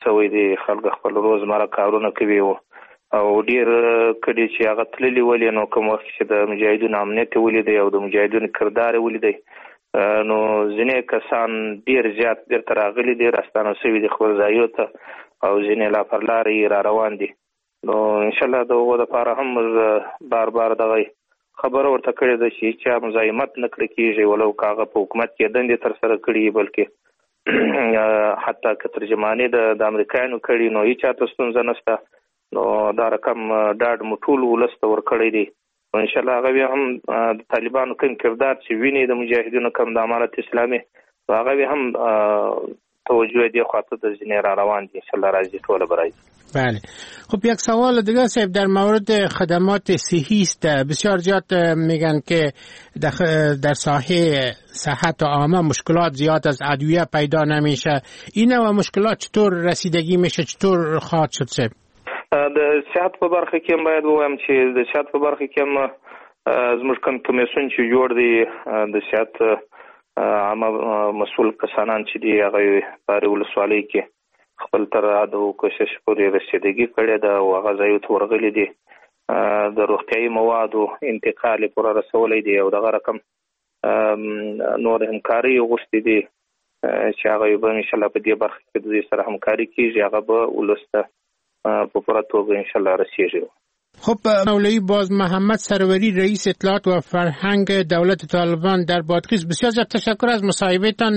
شوی دی، خلک خپل روزمره کارونه کوي او ډیر کډي چې هغه تللی ولې نو کوم وخت چې د مجاهدینو امنیت ولیدي او د مجاهدینو کردار ولیدي نو ځینې کسان ډیر زیات بیرته راغلي دي، راستانه شوي دي خپل ځایو ته او ځینې لا پر لارې را روان دي. نو انشاءالله د هغو دپاره هم بار بار دغه خبره ورته کړې ده چې هیچا مزاحمت نه کړی کېږي، ولو که هغه په حکومت کې دندې ترسره کړي، بلکې حتی که ترجماني د امریکایانو کړي نو هیچا ته ستونزه نشته. نو دا رقم ډاډ مو ټول ولس ته ورکړی دی. انشاءالله هغه بیا هم د طالبانو کوم کردار چې ویني د مجاهدینو کوم د امارت اسلامي هغه بیا هم توجه دی خاطر د ځینې را روان دي. انشاءالله راځي ټوله به راځي. بله. خب یک سوال دیگه صاحب در مورد خدمات صحی است. بسیار زیاد میگن که در ساحه صحت عامه مشکلات زیاد از ادویه پیدا نمیشه. این و مشکلات چطور رسیدگی میشه، چطور خواهد شد صاحب؟ د صحت په برخه کې هم باید ووایم چې د صحت په برخه کې هم زموږ کوم کمیسیون چې جوړ دی د صحت عامه مسؤل کسانان چې دي هغه په ولسوالۍ کې خپل تر حد او کوشش پورې رسیدګي کړې ده او هغه ځایو ته ورغلي دي، د روغتیایي موادو انتقال یې پوره رسولی دی او دغه رقم نور همکاري غوښتي دي چې هغه به انشاءالله په دې برخه کې د دې سره همکاري کېږي، هغه به ولس ته په پوره توګه انشاءالله رسیږي. خب مولوی باز محمد سروری رئیس اطلاعات و فرهنگ دولت طالبان در بادغیس، بسیار زیاد تشکر از مصاحبهتان.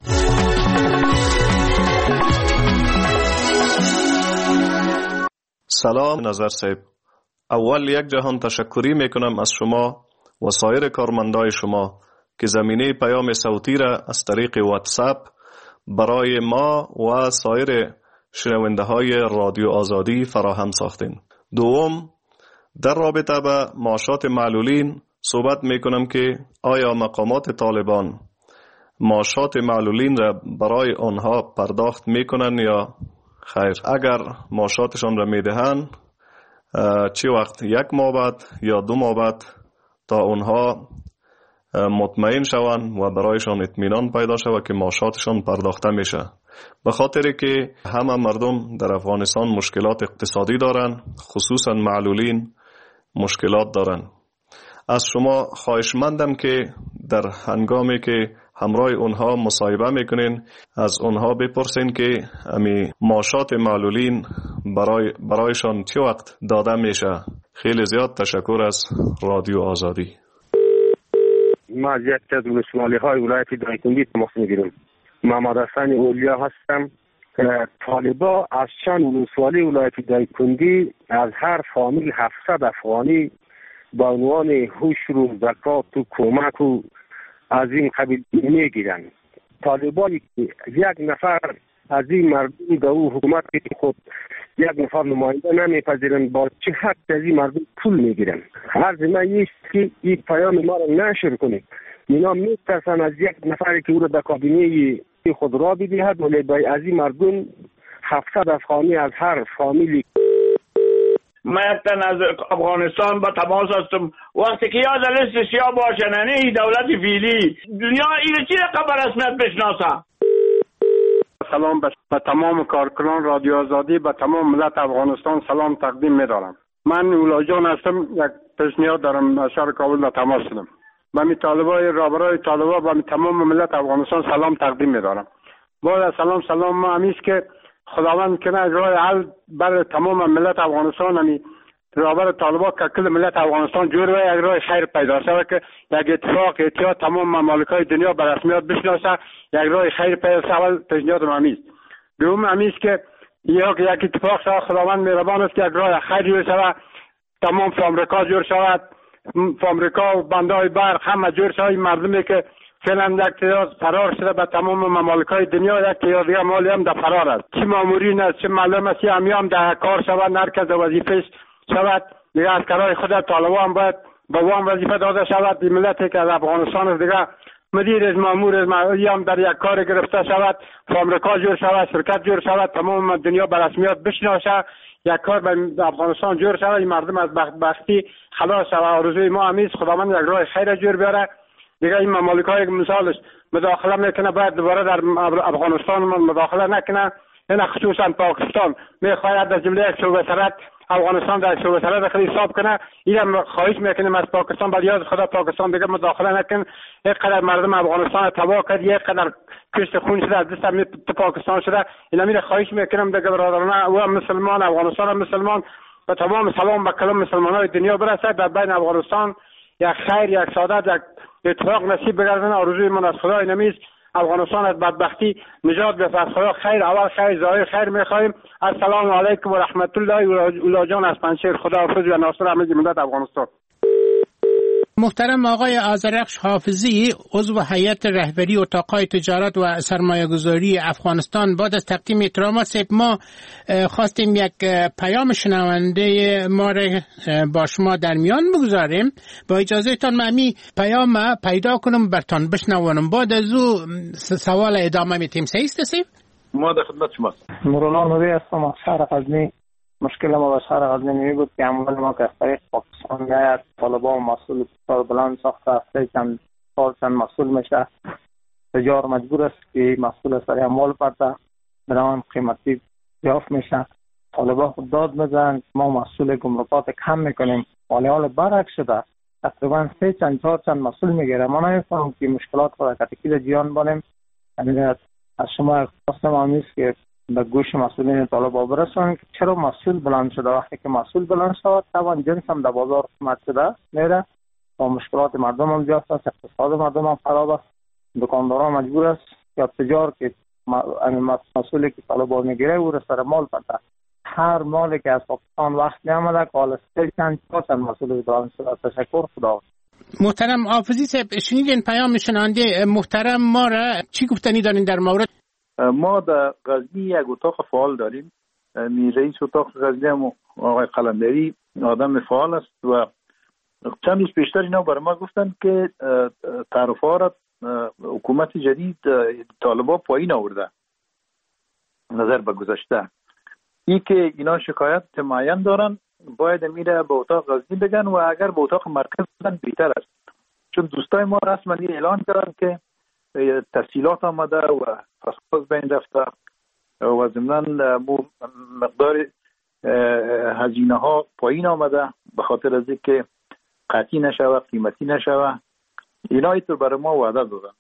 سلام نظر صاحب، اول یک جهان تشکری میکنم از شما و سایر کارمندای شما که زمینه پیام صوتی را از طریق واتساپ برای ما و سایر شنونده های رادیو آزادی فراهم ساختین. دوم، در رابطه با معاشات معلولین صحبت میکنم که آیا مقامات طالبان معاشات معلولین را برای آنها پرداخت میکنن یا خیر؟ اگر معاشاتشان را میدهن چه وقت، یک ماه بعد یا 2 ماه بعد، تا اونها مطمئن شوند و برایشان اطمینان پیدا شود که معاشاتشان پرداخته میشه. به خاطر که همه مردم در افغانستان مشکلات اقتصادی دارن، خصوصا معلولین مشکلات دارن. از شما خواهشمندم که در هنگامی که همراه اونها مصاحبه میکنین از اونها بپرسین که امی معاشات معلولین برایشان چه وقت داده میشه. خیلی زیاد تشکر از رادیو آزادی. ما از یک از ولسوالی های ولایت دایکنی تماس میگیرم. محمد حسن اولیا هستم. طالبا از چند ولسوالی ولایت دایکنی از هر فامیل 700 افغانی با عنوان حشر و زکات و کمک و از این قبیل میگیرن. طالبا یک نفر از این مردم به او حکومت خود یک نفر نماینده نمیپذیرن، با چه حد از این مردم پول میگیرن. عرض من است که این پیام ما را نشر کنید. اینا میترسن از یک نفری که او را به کابینه خود را بدهد، ولی از این مردم 700 افغانی از هر فامیلی. من از افغانستان با تماس هستم. وقتی که یاد لیست سیاه باشن نه دولت فیلی دنیا این چی رقم رسمیت بشناسه. سلام به تمام کارکنان رادیو آزادی، به تمام ملت افغانستان سلام تقدیم می‌دارم. من اولا جان هستم. یک پیشنهاد دارم از شهر کابل در تماس شدم. به می طالبای رابرای طالبا به تمام ملت افغانستان سلام تقدیم می‌دارم. با سلام ما همیشه که خداوند کنه راه حل بر تمام ملت افغانستان همی رابر طالبا که کل ملت افغانستان جور و یک راه خیر پیدا شود که یک اتفاق اتحاد تمام ممالک‌های دنیا به رسمیت بشناسه، یک راه خیر پیدا شود. پیشنهاد همیست. دوم همیست که یک اتفاق شود. خداوند مهربان است که یک راه خیر جور شود، تمام فامریکا جور شود، فامریکا و بندهای برق همه جور شود. مردمی که فعلا یک تعداد فرار شده به تمام ممالک‌های دنیا، یک تعداد دیگه مالی هم در فرار است. چه مامورین است، چه معلم است، همی هم در کار شود، هر کس وظیفه‌اش شود. دیگه از کارهای خود طالبان هم باید به وام وظیفه داده شود. این ملتی که از افغانستان است دیگه مدیر از مامور از هم در یک کار گرفته شود، فامریکا جور شود، شرکت جور شود، تمام دنیا به رسمیت بشناسه، یک کار به افغانستان جور شود، این مردم از بدبختی خلاص شود. آرزوی ما همیست خداوند یک راه خیر جور بیاره. دیگه این ممالک‌های مثالش مداخله میکنه، باید دوباره در افغانستان مداخله نکنه. این خصوصا پاکستان میخواهد در جمله یک شعبه سرحد افغانستان در شعبه سرحد خود حساب کنه. اینم خواهش میکنیم از پاکستان، بر یاد خدا پاکستان دیگه مداخله نکن. یک قدر مردم افغانستان تباه کرد، یک قدر کشت خون شده از دست پاکستان شده. اینا میره خواهش میکنم دیگه برادران و مسلمان افغانستان هم مسلمان و تمام سلام به کلام مسلمانای دنیا برسد. در بین افغانستان یک خیر، یک سعادت، یک اتفاق نصیب بگردن. آرزوی من از خدای نمیست افغانستان از بدبختی نجات بده. از خدا خیر اول، خیر ظاهر، خیر میخوایم. السلام علیکم و رحمت الله. اولا جان از پنجشیر، خداحافظ و ناصر همه ملت افغانستان. محترم آقای آذرخش حافظی، عضو هیئت رهبری اتاق‌های تجارت و سرمایه‌گذاری افغانستان، بعد از تقدیم احترامات ما خواستیم یک پیام شنونده ما را با شما در میان بگذاریم. با اجازهتان من می پیام پیدا کنم برتان بشنوانم، بعد از او سوال ادامه میتیم. صحیح است؟ ما در خدمت شماست. مولانا نوری هستم از شهر غزنی. مشکل ما با شهر غزنی می بود که اموال ما که از طریق پاکستان میاد، طالبان مسئول کار بلند ساخته هسته چند مسئول میشه. تجار مجبور است که مسئول سر اموال پرده درام قیمتی یافت میشه. طالبان خود داد میزن، ما مسئول گمرکات کم میکنیم، ولی حال برعکس شده. تقریبا 3-4 مسئول میگیره. ما نمیفهمم که مشکلات خود کتکی جیان بانیم. از شما خواستم آمیست که به گوش مسئولین طالبان برسونن که چرا مسئول بلند شده. وقتی که مسئول بلند شود طبعا جنس هم در بازار قیمت شده میره و مشکلات مردم هم زیاد است، اقتصاد مردم هم خراب است. دکانداران مجبور است یا تجار که مسئولی که طالبان میگیره او را سر مال پرده. هر مالی که از پاکستان وقت نیامده که حالا چند مسئول بلند شده. تشکر، خدا. محترم حافظی صاحب، شنیدین پیام شنونده محترم ما را، چی گفتنی دارین در مورد؟ ما در غزنی یک اتاق فعال داریم. رئیس اتاق غزنی هم آقای قلندری آدم فعال است و چند روز پیشتر اینا برای ما گفتن که تعرفه را حکومت جدید طالبان پایین آورده نظر به گذشته. این که اینا شکایت معین دارن باید میره به اتاق غزنی بگن و اگر به اتاق مرکز بگن بهتر است، چون دوستای ما رسما اعلان کردن که تسهیلات آمده و فساد بین رفته و ضمناً مقدار هزینه ها پایین آمده به خاطر از اینکه قطعی نشوه، قیمتی نشوه. اینا اینطور برای ما وعده دادن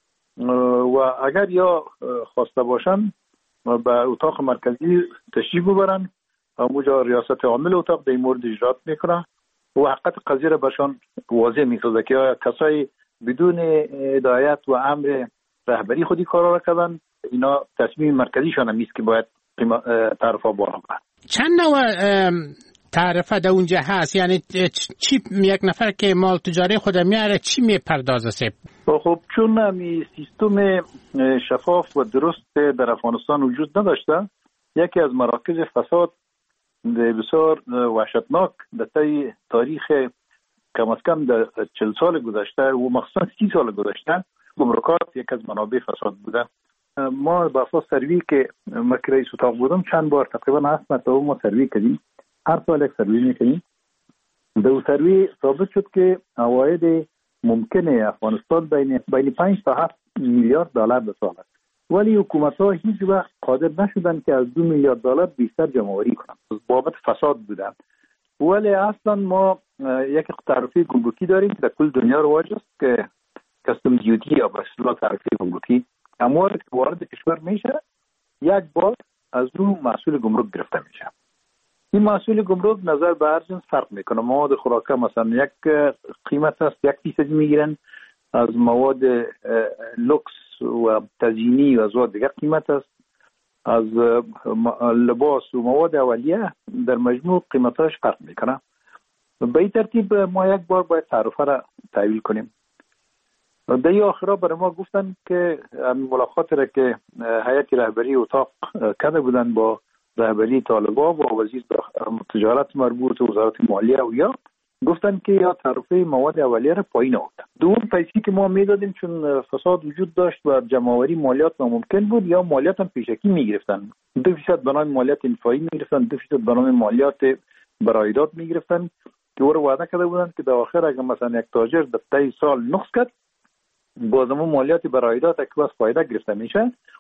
و اگر یا خواسته باشن به اتاق مرکزی تشریف ببرن، اونجا ریاست عامل اتاق در این مورد اجرات میکنه و حقیقت قضیه را برشان واضح میسازه که کسایی بدون هدایت و امر رهبری خودی کارا را کردن. اینا تصمیم مرکزیشان هم نیست که باید تعرفه بالا کنن. چند نوع تعرفه در اونجا هست؟ یعنی چی یک نفر که مال تجاری خود میاره چی میپردازه سیب؟ خب چون می سیستم شفاف و درست در افغانستان وجود نداشته، یکی از مراکز فساد بسیار وحشتناک در طی تاریخ کم از کم در 40 سال گذشته و مخصوصا 30 سال گذشته گمرکات یک از منابع فساد بوده. ما با اساس سروی که من رئیس اتاق بودم چند بار تقریبا 7 مرتبه ما سروی کردیم، هر سال یک سروی میکنیم. در سروی ثابت شد که عواید ممکنه افغانستان بین 5 تا 7 میلیارد دلار به سال است، ولی حکومت ها هیچ وقت قادر نشدن که از 2 میلیارد دلار بیشتر جمع‌آوری کنند. بابت فساد بودن. ولی اصلا ما یک تعرفه گمرکی داریم که در کل دنیا رواج است که کاستم دیوتی یا به اصطلاح تعرفه گمرکی. اموال که وارد کشور میشه یک بار از رو مسئول گمرک گرفته میشه. این مسئول گمرک نظر به هر جنس فرق میکنه. مواد خوراکه مثلا یک قیمت است 1% میگیرن، از مواد لوکس و تزیینی و از دیگر قیمت است، از لباس و مواد اولیه در مجموع قیمتاش فرق میکنه. به این ترتیب ما یک بار باید تعرفه را تحویل کنیم. در آخرا برای ما گفتن که ملاقات را که هیئت رهبری اتاق کرده بودن با رهبری طالبان و وزیر تجارت مربوط و وزارت مالیه و یا گفتن که یا تعرفه مواد اولیه را پایین آوردن. دوم پیسی که ما میدادیم چون فساد وجود داشت و جمع‌آوری مالیات ناممکن بود، یا مالیات هم پیشکی میگرفتن. 2% به نام مالیات انفایی میگرفتن، 2% به نام مالیات برایداد میگرفتن که او رو وعده کرده بودن که در آخر اگر مثلا یک تاجر در طی سال نقص کرد بازم مالیات برایداد که بس فایده گرفته میشه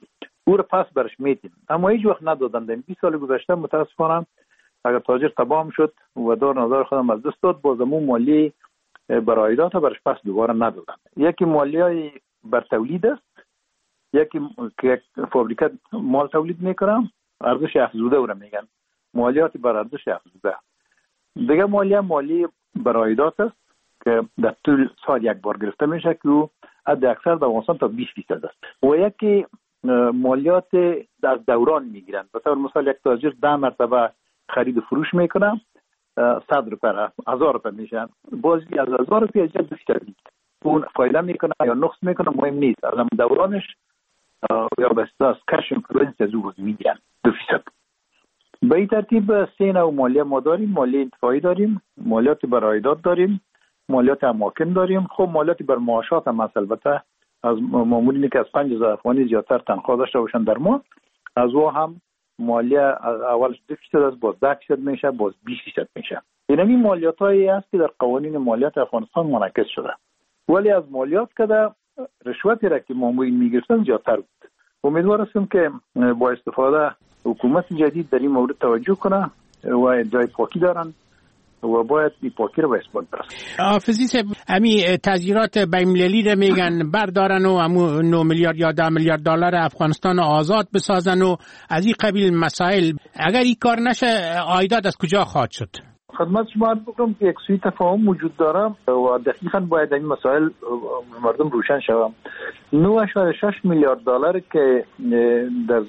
او رو پس برش میدیم، اما هیچ وقت ندادن. 20 سال گذشته متاسفانه اگر تاجر تباه شد و دار نظر خودم از دست داد، بازمون مالی برای عایدات برش پس دوباره ندادن. یکی مالیای بر تولید است، یکی که فابریکه مال تولید میکنه ارزش افزوده او را میگن مالیات بر ارزش افزوده. دیگه مالی بر عایدات است که در طول سال یک بار گرفته میشه که او حد اکثر در افغانستان تا 20% است. و یکی مالیات در دوران میگیرن. به طور مثال یک تاجر 10 مرتبه خرید و فروش میکنه 100 روپیه 1000 روپیه میشن، بازی از 1000 روپیه از 200 اون فایده میکنه یا نقص میکنه مهم نیست، از دورانش یا بس کش اینفلوئنس از او میگیرن 2%. به این ترتیب 3 نوع مالیه ما داریم. مالیه انتفاعی داریم، مالیات بر عایدات داریم، مالیات اماکن داریم. خب مالیات بر معاشات هم مثلا از مامورینی که از 5000 افغانی زیادتر تنخواه داشته باشن در ماه، از او هم مالیه اولش 2% است، باز 10% میشه، باز 20% میشه. این مالیاتایی است که در قوانین مالیات افغانستان منعکس شده. ولی از مالیات که در رشوتی را که مامورین میگرفتن زیادتر بود. امیدوار هستم که با استفاده حکومت جدید در این مورد توجه کنه و جای پاکی دارن و باید این پاکی رو به اثبات برسن. حافظی صاحب، امی تذیرات بین‌المللی رو میگن بردارن و 9 میلیارد یا 10 میلیارد دلار افغانستان آزاد بسازن و از این قبیل مسائل. اگر این کار نشه عایدات از کجا خواهد شد؟ خدمت شما عرض بکنم که یک سوی تفاهم وجود داره و دقیقاً باید این مسائل مردم روشن شود. 9.6 میلیارد دلار که در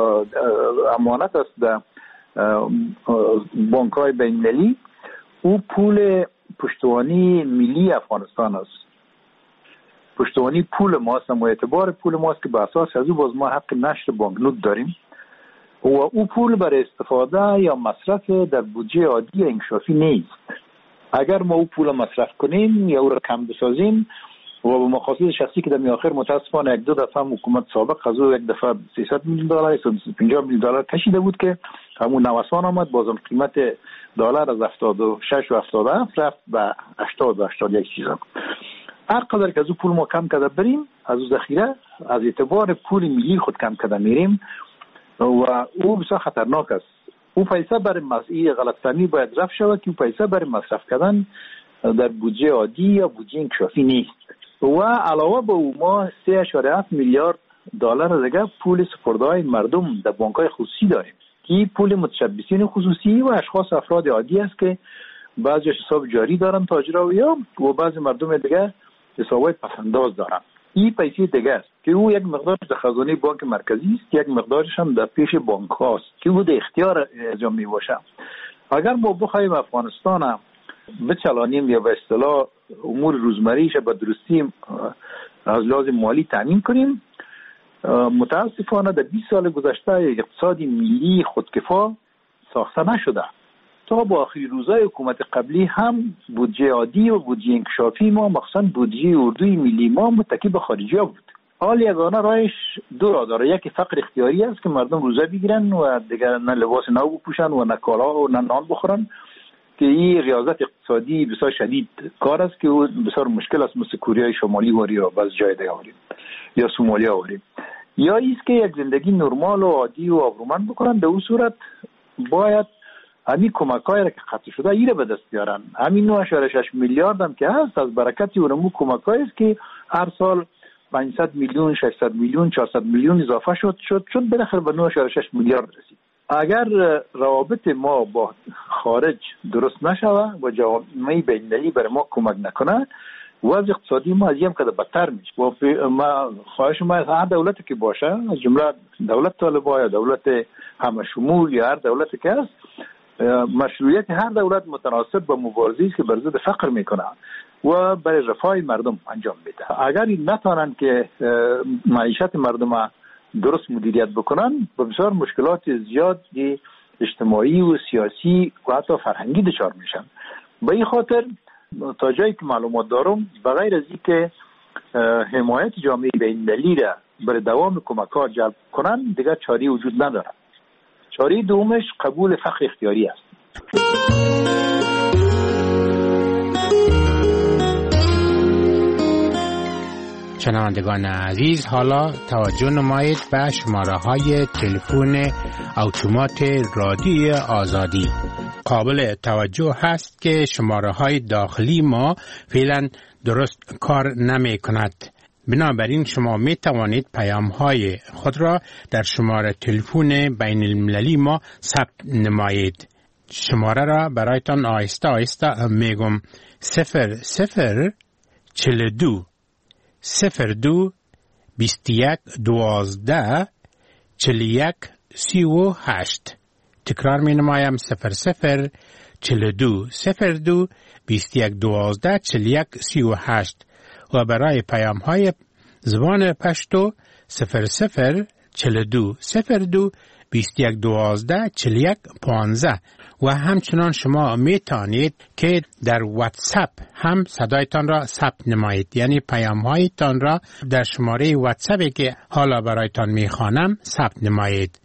امانت است در بانک‌های بین‌المللی، او پول پشتوانی ملی افغانستان است. پشتوانی پول ماست و اعتبار پول ماست که به اساس از او باز ما حق نشر بانکنوت داریم و او پول برای استفاده یا مصرف در بودجه عادی انکشافی نیست. اگر ما او پول مصرف کنیم یا او را کم بسازیم و به مقاصد شخصی که در میاخر متاسفانه 1-2 دفعه حکومت سابق از او یک دفعه 300 میلیون دلار 350 میلیون دلار کشیده بود که همون نوسان آمد، بازم قیمت دلار از 76 و 77 رفت به 80 و 81 چیزا. هر قدر که از او پول ما کم کرده بریم، از او ذخیره از اعتبار پول ملی خود کم کرده میریم و او بسیار خطرناک است. او پیسه برای مسئله غلطفهمی باید رفع شود که او پیسه برای مصرف کردن در بودجه عادی یا بودجه انکشافی نیست. و علاوه به او ما 3.7 میلیارد دلار دیگه پول سپرده‌های مردم در بانک‌های خصوصی داریم. این پول متشبثین خصوصی و اشخاص افراد عادی است که بعضی حساب جاری دارن تاجرها و بعضی مردم دیگه حسابای پسنداز دارن. این پیسه دیگه است که او یک مقدارش در خزانه بانک مرکزی است، یک مقدارش هم در پیش بانک هاست که او در اختیار انجام می باشه. اگر ما بخوایم افغانستان بچلانیم یا به اصطلاح امور روزمریش به درستی از لحاظ مالی تامین کنیم، متاسفانه در 20 سال گذشته اقتصادی ملی خودکفا ساخته نشده. تا با آخری روزهای حکومت قبلی هم بودجه عادی و بودجه انکشافی ما مخصوصا بودجه اردوی ملی ما متکی به خارجی ها بود. حال یگانه راهش 2 راه داره. یکی فقر اختیاری است که مردم روزه بگیرن و دیگر نه لباس نو بپوشن و نه کالا و نه نان بخورن، که این ریاضت اقتصادی بسیار شدید کار است که بسیار مشکل است، مثل کره شمالی واری و بعض جای دیگه واری یا سومالیا واری. یا ایست که یک زندگی نرمال و عادی و آبرومند بکنن. در اون صورت باید همین کمک‌های را که قطع شده ایره به دست بیارن. همین 9.6 میلیارد هم که هست از برکت اونمو کمک‌هایی است که هر سال 500 میلیون 600 میلیون 400 میلیون اضافه شد بالاخره به 9.6 میلیارد رسید. اگر روابط ما با خارج درست نشوه و جامعه بین‌المللی برای ما کمک نکنه، وضع اقتصادی ما از این کده بدتر میشه. و ما خواهش ما از هر دولتی که باشه، از جمله دولت طالبان یا دولت همه شمول یا هر دولتی که هست، مشروعیت هر دولت متناسب با مبارزه‌ای است که بر ضد فقر میکنه و برای رفاه مردم انجام میده. اگر این نتونن که معیشت مردم درست مدیریت بکنن، با بسیار مشکلات زیادی اجتماعی و سیاسی و حتی فرهنگی دچار میشن. به این خاطر تا جایی که معلومات دارم، بغیر از اینکه حمایت جامعه بین‌المللی را برای دوام کمک‌ها جلب کنن، دیگر چاره وجود نداره. چاره دومش قبول فقر اختیاری است. شنوندگان عزیز، حالا توجه نمایید به شماره های تلفن اتومات رادیو آزادی. قابل توجه هست که شماره های داخلی ما فعلا درست کار نمی کند. بنابراین شما می توانید پیام های خود را در شماره تلفن بین المللی ما ثبت نمایید. شماره را برایتان آهسته آهسته میگم: 0042 02 21 12 41 38. تکرار می نمایم: 0042 02 21 12 41 38. و برای پیام های زبان پشتو 0042 02 21 12 41 15. و همچنان شما می توانید که در واتساپ هم صدایتان را ثبت نمایید، یعنی پیام هایتان را در شماره واتساپی که حالا برایتان می خوانم ثبت نمایید: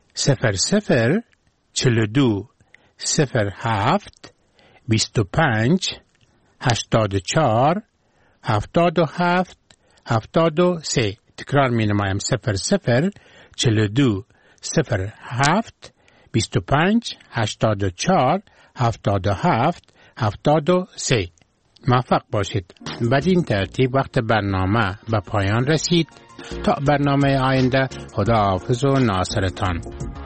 0042 07 25 84 77 73. تکرار می نمایم: 0042 07 25 84 77 73. موفق باشید. بدین ترتیب وقت برنامه به پایان رسید. تا برنامه آینده، خداحافظ و ناصرتان.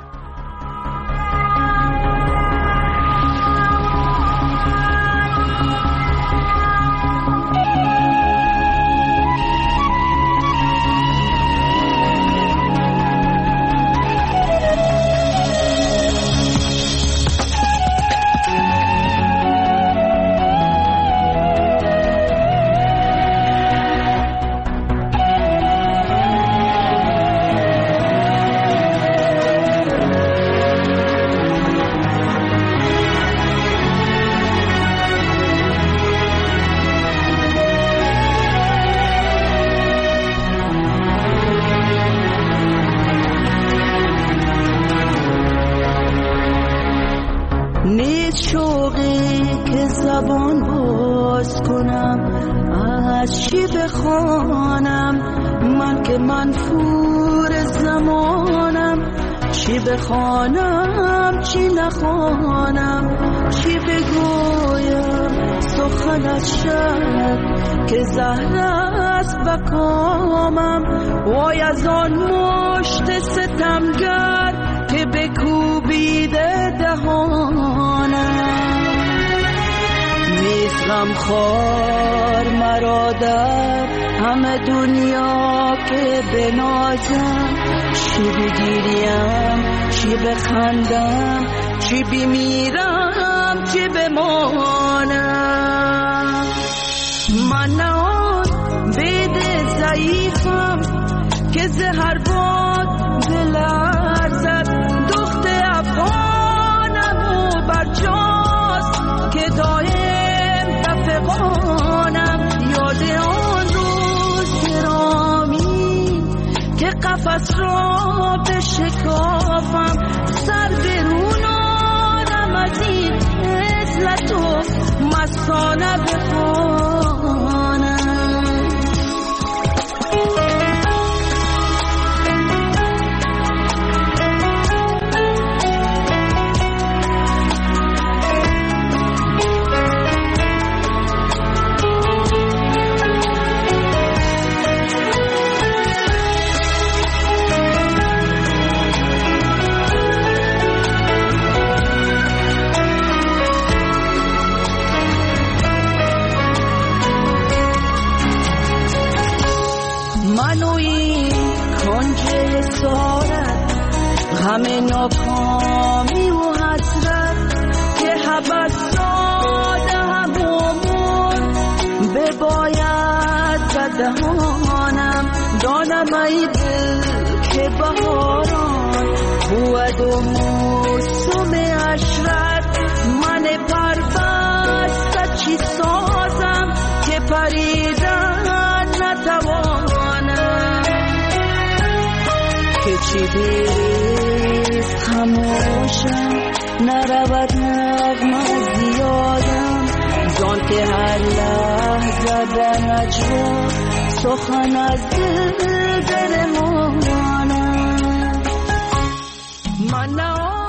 بخوانم چی نخوانم، چی بگویم سخن از شب که زهر است بکامم. وای از آن مشت ستمگر که بکوبیده دهانم. نیست غمخوار مرا در همه دنیا که بنازم. چی بگیریم چی بخندم، چی بمیرم چی بمانم. من نه آن بید ضعیفم که زهر باد بلرزد. دخت افغانم و برجاست که دایم دفقانم. یاد آن روز گرامی که قفس را بشکافم، سر برون آرم از این عزلت و مستانه بخوانم. همه ناکامی و حسرت که حبس داده همون بباید بدهانم. دانم ای دل که بهاران بود و موسم عشرت. من پربسته چی سازم که پریدن نتوانم. که چی بیست خموشم نرود نغمه زیادم. زان که هر لحظه به نجوا سخن از دل مانم من